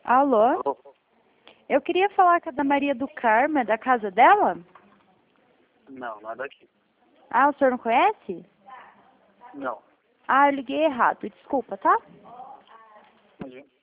Alô? Alô? Eu queria falar com a da Maria do Carmo, é da casa dela? Não, não é daqui. Ah, o senhor não conhece? Não. Ah, eu liguei errado, desculpa, tá? Imagina.